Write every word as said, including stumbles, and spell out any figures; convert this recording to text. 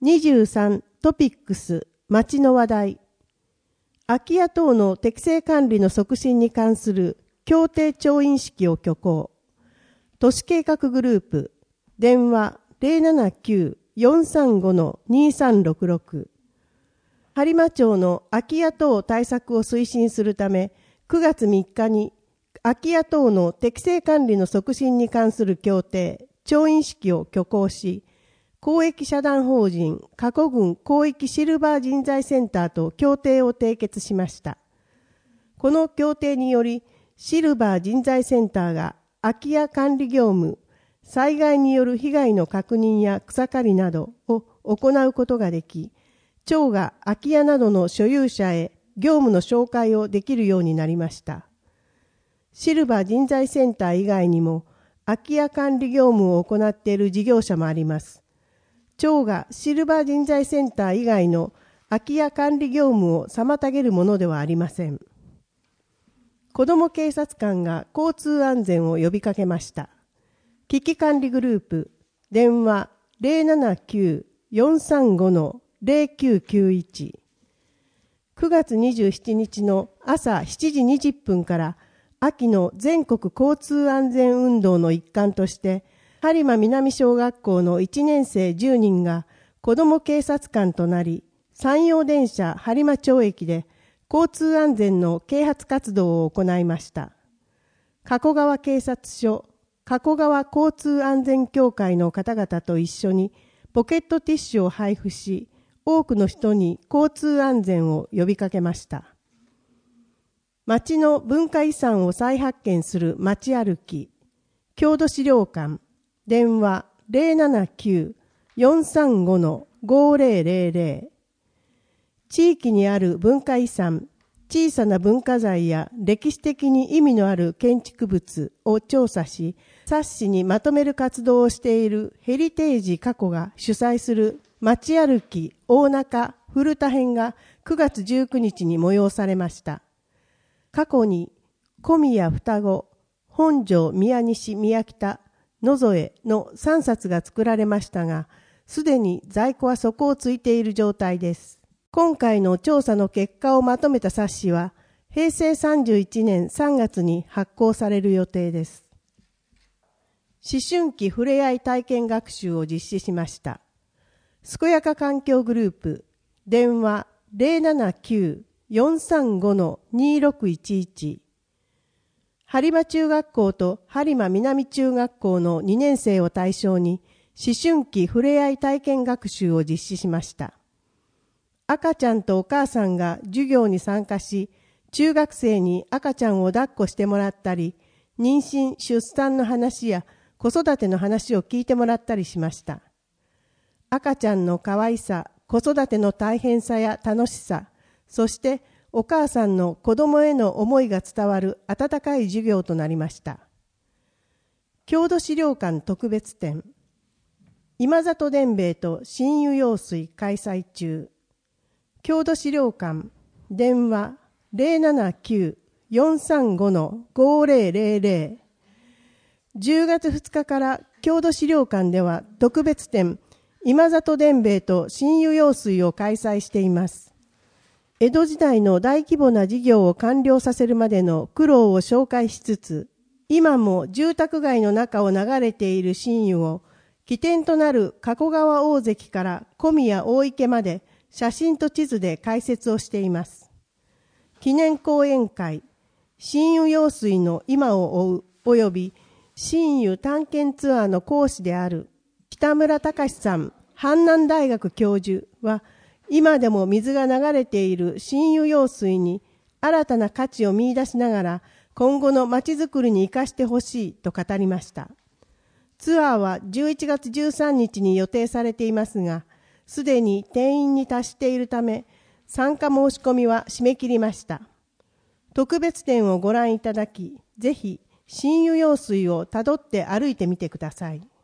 にじゅうさんトピックス町の話題。空き家等の適正管理の促進に関する協定調印式を挙行。都市計画グループ電話 ゼロななきゅう よんさんご にさんろくろく。播磨町の空き家等対策を推進するため、くがつみっかに空き家等の適正管理の促進に関する協定調印式を挙行し、公益社団法人加古郡広域シルバー人材センターと協定を締結しました。この協定により、シルバー人材センターが空き家管理業務、災害による被害の確認や草刈りなどを行うことができ、町が空き家などの所有者へ業務の紹介をできるようになりました。シルバー人材センター以外にも、空き家管理業務を行っている事業者もあります。町がシルバー人材センター以外の空き家管理業務を妨げるものではありません。子ども警察官が交通安全を呼びかけました。危機管理グループ電話 ゼロななきゅう よんさんご ゼロきゅうきゅういち。くがつにじゅうしちにちの朝しちじにじゅっぷんから秋の全国交通安全運動の一環として、播磨南小学校のいちねんせいじゅうにんが子ども警察官となり、山陽電車播磨町駅で交通安全の啓発活動を行いました。加古川警察署、加古川交通安全協会の方々と一緒にポケットティッシュを配布し、多くの人に交通安全を呼びかけました。町の文化遺産を再発見する町歩き、郷土資料館、電話 ゼロななきゅう よんさんご ごゼロゼロゼロ。地域にある文化遺産、小さな文化財や歴史的に意味のある建築物を調査し、冊子にまとめる活動をしているヘリテージ加古が主催する町歩き大中古田編がくがつじゅうくにちに催されました。過去に小宮双子、本庄宮西宮北、野添のさんさつが作られましたが、すでに在庫は底をついている状態です。今回の調査の結果をまとめた冊子は、へいせいさんじゅういちねんさんがつに発行される予定です。思春期ふれあい体験学習を実施しました。すこやか環境グループ、電話 ゼロななきゅう よんさんご にろくいちいち。播磨中学校と播磨南中学校のにねんせいを対象に思春期ふれあい体験学習を実施しました。赤ちゃんとお母さんが授業に参加し、中学生に赤ちゃんを抱っこしてもらったり、妊娠・出産の話や子育ての話を聞いてもらったりしました。赤ちゃんの可愛さ、子育ての大変さや楽しさ、そしてお母さんの子供への思いが伝わる温かい授業となりました。郷土資料館特別展、今里伝兵衛と新湯用水開催中。郷土資料館、電話 ゼロななきゅう よんさんご ごゼロゼロゼロ。じゅうがつふつかから郷土資料館では特別展、今里伝兵衛と新湯用水を開催しています。江戸時代の大規模な事業を完了させるまでの苦労を紹介しつつ、今も住宅街の中を流れている新湯を、起点となる加古川大関から小宮大池まで写真と地図で解説をしています。記念講演会、新湯用水の今を追うおよび新湯探検ツアーの講師である北村隆さん、阪南大学教授は、今でも水が流れている新湯用水に新たな価値を見出しながら今後のまちづくりに生かしてほしいと語りました。ツアーはじゅういちがつじゅうさんにちに予定されていますが、すでに定員に達しているため、参加申し込みは締め切りました。特別展をご覧いただき、ぜひ新湯用水をたどって歩いてみてください。